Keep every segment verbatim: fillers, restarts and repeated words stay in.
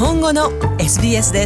本語の エスビーエス です。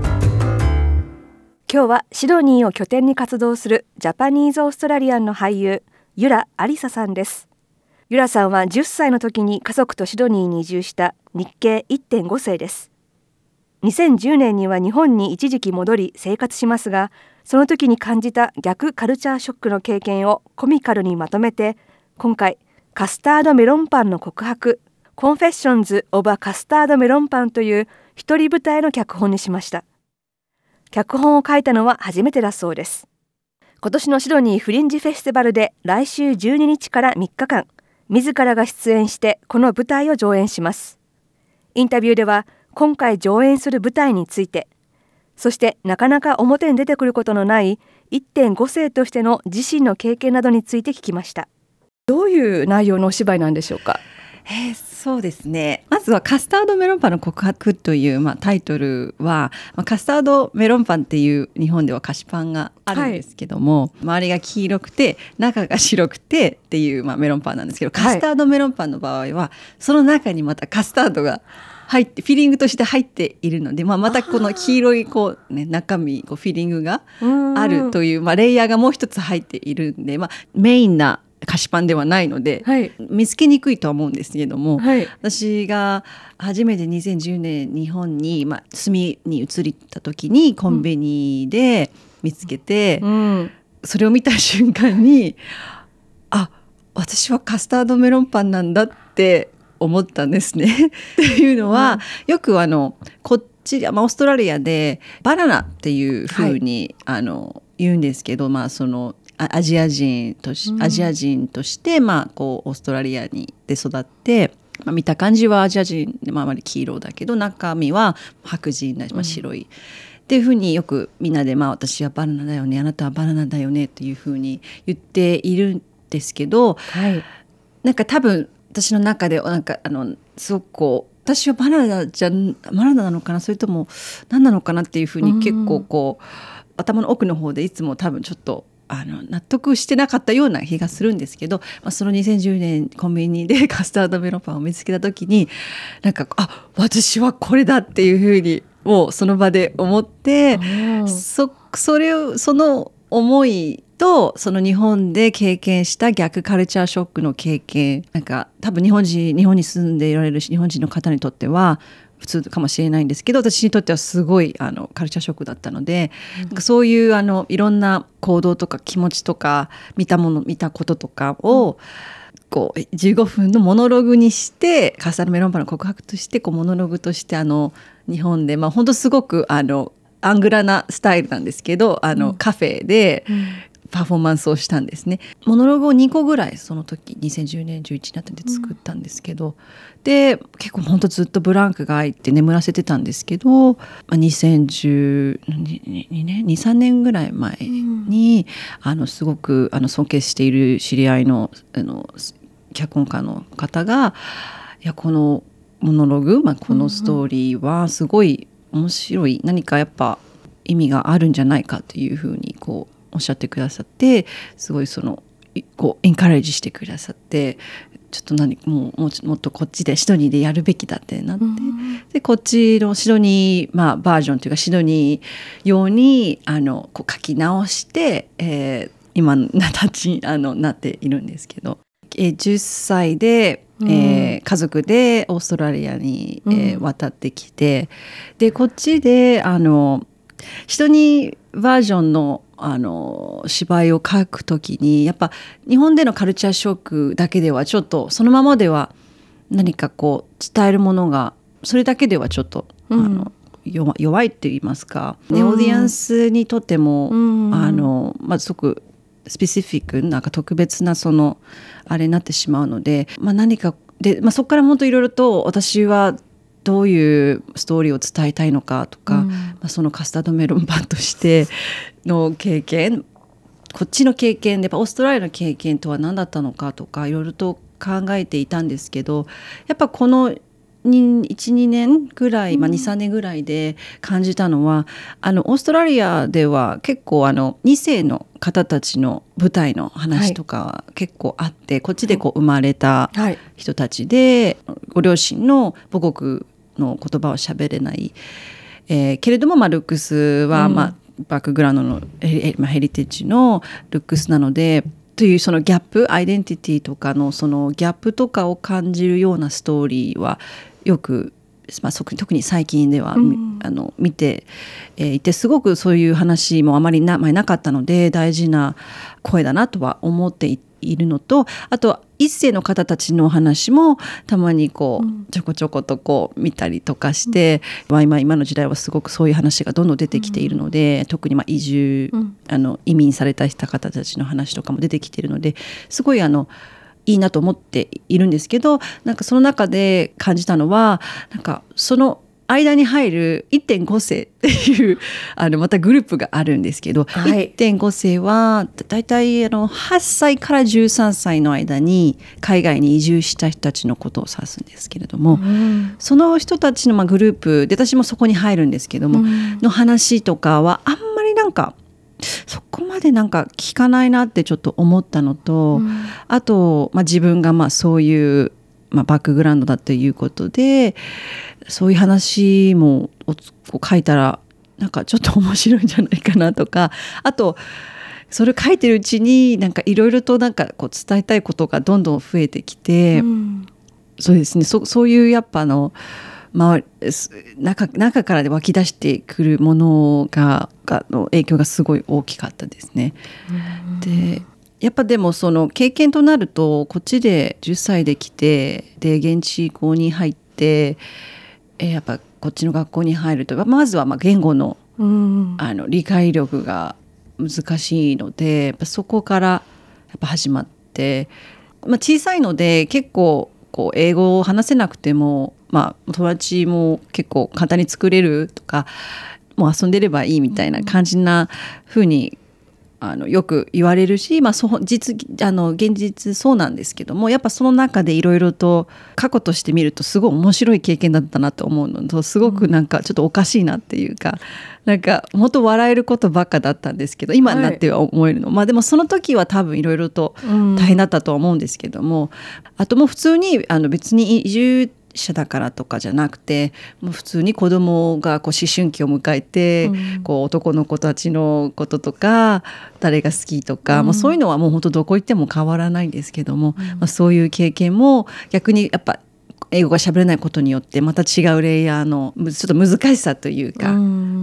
今日はシドニーを拠点に活動するジャパニーズオーストラリアンの俳優ユラ・アリサさんです。ユラさんはじゅっさいの時に家族とシドニーに移住した日系 いってんご 世です。にせんじゅうねんには日本に一時期戻り生活しますが、その時に感じた逆カルチャーショックの経験をコミカルにまとめて、今回カスタードメロンパンの告白 Confessions of a Custard Melon Pan という一人舞台の脚本にしました。脚本を書いたのは初めてだそうです。今年のシドニーフリンジフェスティバルで来週じゅうににちからみっかかん、自らが出演してこの舞台を上演します。インタビューでは今回上演する舞台について、そしてなかなか表に出てくることのない いってんご 世としての自身の経験などについて聞きました。どういう内容のお芝居なんでしょうか。 えー、そうですね。まずはカスタードメロンパンの告白という、まあ、タイトルは、まあ、カスタードメロンパンっていう日本では菓子パンがあるんですけども、はい、周りが黄色くて中が白くてっていう、まあ、メロンパンなんですけど、カスタードメロンパンの場合は、はい、その中にまたカスタードが入ってフィリングとして入っているので、まあ、またこの黄色いこう、ね、中身こうフィリングがあるという、まあ、レイヤーがもう一つ入っているんで、まあ、メインな菓子パンではないので、はい、見つけにくいとは思うんですけれども、はい、私が初めてにせんじゅうねん日本に、まあ、住みに移った時にコンビニで見つけて、うん、それを見た瞬間にあ、私はカスタードメロンパンなんだって思ったんですねっていうのは、うん、よくあのこっち、まあ、オーストラリアでバナナっていうふうに、はい、あの言うんですけど、まあそのアジア人とし、アジア人として、まあ、こうオーストラリアにで育って、まあ、見た感じはアジア人で、まあ、あまり黄色だけど中身は白人な、まあ、白い、うん、っていうふうによくみんなで、まあ、私はバナナだよね、あなたはバナナだよねっていうふうに言っているんですけど、はい、なんか多分私の中でなんかあのすごくこう私はバナナじゃバナナなのかな、それとも何なのかなっていうふうに結構こう、うん、頭の奥の方でいつも多分ちょっとあの納得してなかったような気がするんですけど、まあ、そのにせんじゅうねんコンビニでカスタードメロンパンを見つけた時になんかあ、私はこれだっていうふうにもうその場で思って、そ, それをその思いとその日本で経験した逆カルチャーショックの経験、なんか多分日本人日本に住んでいられる日本人の方にとっては普通かもしれないんですけど、私にとってはすごいあのカルチャーショックだったので、うん、なんかそういうあのいろんな行動とか気持ちとか見たもの見たこととかを、うん、こうじゅうごふんのモノログにしてカスタードメロンパンの告白としてこうモノログとしてあの日本で、まあ、本当すごくあのアングラなスタイルなんですけど、あの、うん、カフェで、うん、パフォーマンスをしたんですね。モノログをにこぐらいその時にせんじゅうねんじゅういちねんあたりで作ったんですけど、うん、で結構ほんとずっとブランクが空いて眠らせてたんですけど、にせんじゅうにねん にさんねんぐらい前に、うん、あのすごくあの尊敬している知り合いの、あの脚本家の方が、いやこのモノログ、まあ、このストーリーはすごい面白い、何かやっぱ意味があるんじゃないかというふうにこうおっしゃってくださって、すごいそのこうエンカレージしてくださって、ちょっと何もうもうもっとこっちでシドニーでやるべきだってなって、うん、でこっちのシドニー、まあ、バージョンというかシドニー用にあのこう書き直して、えー、今の形にあのなっているんですけど、えー、じゅっさいで、えーうん、家族でオーストラリアに、えー、渡ってきて、でこっちであのシドニーバージョンのあの芝居を書くときにやっぱ日本でのカルチャーショックだけではちょっとそのままでは何かこう伝えるものがそれだけではちょっと、うん、あの 弱, 弱いって言いますか、うん、ね、オーディエンスにとっても、うん、あのまあ、すごくスペシフィックなんか特別なそのあれになってしまうので、まあ、何かで、まあ、そこから本当いろいろと私はどういうストーリーを伝えたいのかとか、うん、まあ、そのカスタードメロンパンとしての経験、こっちの経験でやっぱオーストラリアの経験とは何だったのかとかいろいろと考えていたんですけど、やっぱこのいち、にねんぐらい、まあ、に、さんねんぐらいで感じたのは、あのオーストラリアでは結構あのに世の方たちの舞台の話とか結構あって、はい、こっちでこう生まれた人たちで、はい、ご両親の母国の言葉を喋れない、えー、けれども、まあ、ルックスは、まあうん、バックグラウンドのヘリテージのルックスなのでというそのギャップアイデンティティとかのそのギャップとかを感じるようなストーリーはよく、まあ、特に最近では、うん、あの見て、えー、いてすごくそういう話もあまり な,、まあ、なかったので大事な声だなとは思っていているのと、あと一世の方たちの話もたまにこう、うん、ちょこちょことこう見たりとかして、うん、今, 今の時代はすごくそういう話がどんどん出てきているので、うん、特にまあ移住、うん、あの移民された方たちの話とかも出てきているのですごいあのいいなと思っているんですけど、なんかその中で感じたのはなんかその間に入る いってんご 世っていうあのまたグループがあるんですけど、はい、いってんご 世はだいたいあのはっさいからじゅうさんさいの間に海外に移住した人たちのことを指すんですけれども、うん、その人たちのまあグループで私もそこに入るんですけども、うん、の話とかはあんまりなんかそこまでなんか聞かないなってちょっと思ったのと、うん、あと、まあ、自分がまあそういう、まあ、バックグラウンドだということでそういう話も書いたらなんかちょっと面白いんじゃないかなとか、あとそれを書いてるうちになんかいろいろとなんかこう伝えたいことがどんどん増えてきて、うん、そうですね そ, そういうやっぱあのまあ、中, 中からで湧き出してくるものががの影響がすごい大きかったですね。でやっぱでもその経験となるとこっちでじゅっさいで来てで現地校に入ってえやっぱこっちの学校に入るとまずはまあ言語 の,、うん、あの理解力が難しいのでやっぱそこからやっぱ始まって、まあ、小さいので結構こう英語を話せなくてもまあ、友達も結構簡単に作れるとかもう遊んでればいいみたいな感じな風にあのよく言われるし、まあ、そう実あの現実そうなんですけどもやっぱその中でいろいろと過去として見るとすごい面白い経験だったなと思うのとすごくなんかちょっとおかしいなっていうか、なんかもっと笑えることばっかだったんですけど今になっては思えるの、はい、まあでもその時は多分いろいろと大変だったとは思うんですけども、うん、あともう普通にあの別に移住者だからとかじゃなくてもう普通に子供がこう思春期を迎えて、うん、こう男の子たちのこととか誰が好きとか、うん、もうそういうのはもう本当どこ行っても変わらないんですけども、うんまあ、そういう経験も逆にやっぱ英語が喋れないことによってまた違うレイヤーのちょっと難しさというか、うん、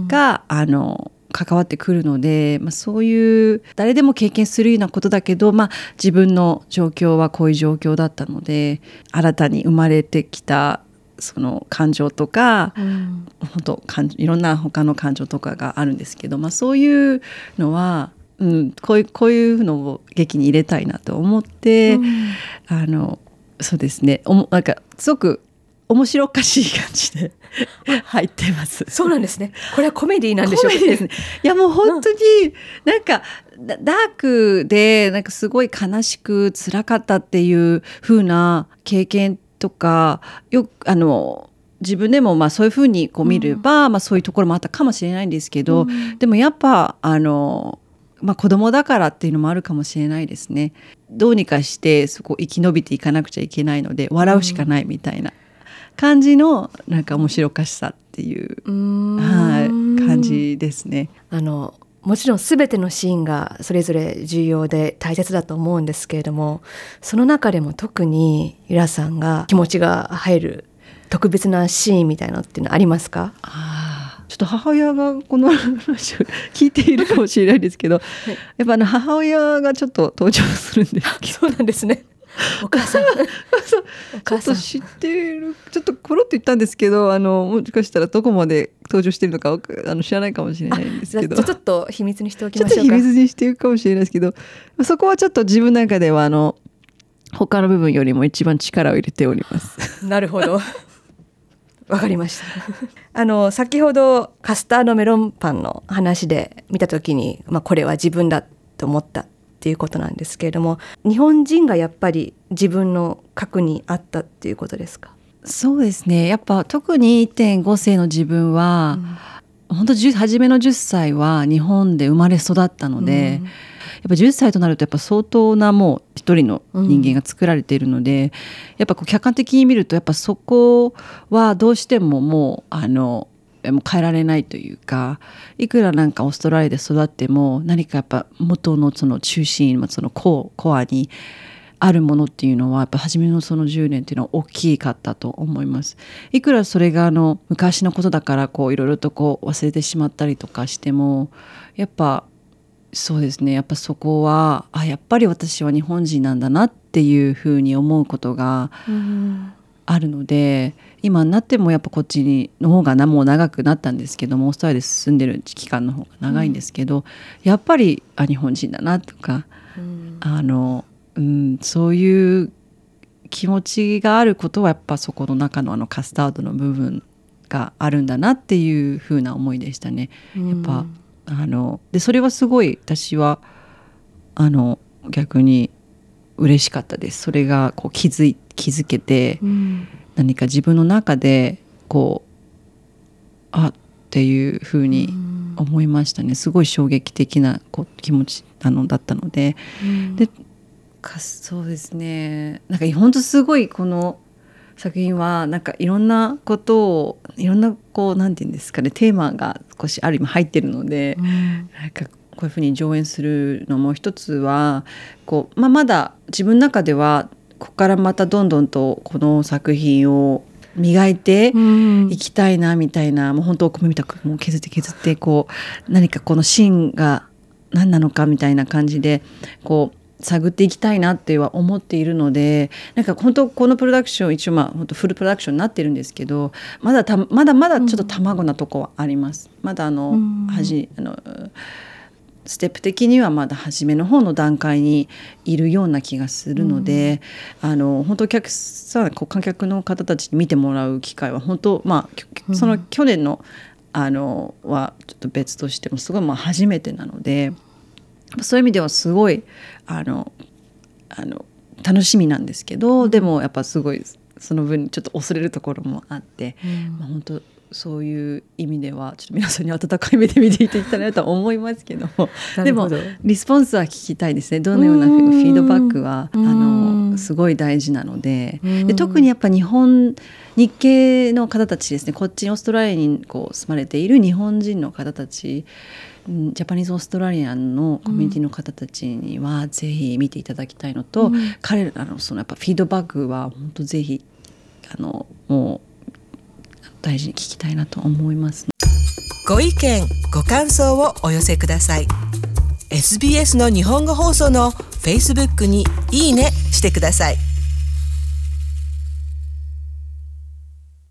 があの関わってくるので、まあ、そういう誰でも経験するようなことだけど、まあ、自分の状況はこういう状況だったので新たに生まれてきたその感情とか、うん、本当いろんな他の感情とかがあるんですけど、まあ、そういうのは、うん、こういう、こういうのを劇に入れたいなと思って、うん、あのそうですねおもなんかすごく面白おかしい感じで入ってます。 そうなんですね。これはコメディなんでしょうかね。 コメディですね。いやもう本当になんか、うん、ダークでなんかすごい悲しく辛かったっていう風な経験とかよくあの自分でもまあそういう風にこう見れば、うんまあ、そういうところもあったかもしれないんですけど、うん、でもやっぱあのまあ、子供だからっていうのもあるかもしれないですね。どうにかしてそこ生き延びていかなくちゃいけないので笑うしかないみたいな感じのなんか面白おかしさっていう、うーん、はい、感じですね。 あのもちろん全てのシーンがそれぞれ重要で大切だと思うんですけれども、その中でも特にゆらさんが気持ちが入る特別なシーンみたいなのっていうのありますか？ あちょっと母親がこの話を聞いているかもしれないですけど、はい、やっぱあの母親がちょっと登場するんですけどそうなんですね。お母さんそうちょっと知ってるちょっとコロッと言ったんですけどあのもしかしたらどこまで登場してるのかあの知らないかもしれないんですけどちょっと秘密にしておきましょうか。 ちょっと秘密にしていくかもしれないですけどそこはちょっと自分の中ではあの他の部分よりも一番力を入れております。 なるほどわかりましたあの先ほどカスタードメロンパンの話で見た時に、まあ、これは自分だと思ったっていうことなんですけれども、日本人がやっぱり自分の核にあったっていうことですか？ そうですね、やっぱ特に いってんご 世の自分は、うん、本当初めのじゅっさいは日本で生まれ育ったので、うん、 ぱじゅっさいとなるとやっぱ相当なもう一人の人間が作られているので、うん、やっぱこう客観的に見るとやっぱそこはどうしてももうあのもう変えられないというか、いくらなんかオーストラリアで育っても何かやっぱ元のその中心、そのコア、コアにあるものっていうのはやっぱ初めのそのじゅうねんっていうのは大きかったと思います。いくらそれがあの昔のことだからこういろいろとこう忘れてしまったりとかしても、やっぱそうですね、やっぱそこはあやっぱり私は日本人なんだなっていうふうに思うことがあるので、今になってもやっぱこっちにの方がなもう長くなったんですけども、オーストラリアで住んでる期間の方が長いんですけど、うん、やっぱりあ日本人だなとか、うん、あの、うん、そういう気持ちがあることはやっぱそこの中のあのカスタードの部分があるんだなっていう風な思いでしたね。やっぱ、うん、あのでそれはすごい私はあの逆に嬉しかったです。それがこう気づい気づけて、うん、何か自分の中でこうあっていう風に思いましたね。すごい衝撃的なこう気持ちなのだったので、うん、でかそうですね、なんか本当すごいこの作品はなんかいろんなことをいろんなこうなんていうんですかね、テーマが少しある意味入ってるので、うん、なんかこういうふうに上演するのも一つはこう、まあ、まだ自分の中ではここからまたどんどんとこの作品を磨いていきたいなみたいな、うん、もう本当お米みたくもう削って削ってこう何かこのシーンが何なのかみたいな感じでこう探っていきたいなっては思っているので、なんか本当このプロダクション一応まあ本当フルプロダクションになってるんですけど、まだたまだまだちょっと卵なとこはあります。うん、まだあの、うん、はじあのステップ的にはまだ初めの方の段階にいるような気がするので、うん、あの本当お客さんこう観客の方たちに見てもらう機会は本当まあその去年のあのはちょっと別としてもすごいまあ初めてなので。そういう意味ではすごいあのあの楽しみなんですけど、でもやっぱすごいその分ちょっと恐れるところもあって、うんまあ、本当そういう意味ではちょっと皆さんに温かい目で見ていただきたいなと思いますけどもでもリスポンスは聞きたいですね。どのようなフィードバックはあのすごい大事なの で, で特にやっぱ日本日系の方たちですね、こっちにオーストラリアにこう住まれている日本人の方たち、ジャパニーズオーストラリアンのコミュニティの方たちにはぜひ見ていただきたいのと、うん、彼らのそのやっぱフィードバックは本当ぜひあのもう大事に聞きたいなと思います。 ご意見ご感想をお寄せください。 エスビーエス の日本語放送の Facebook にいいねしてください。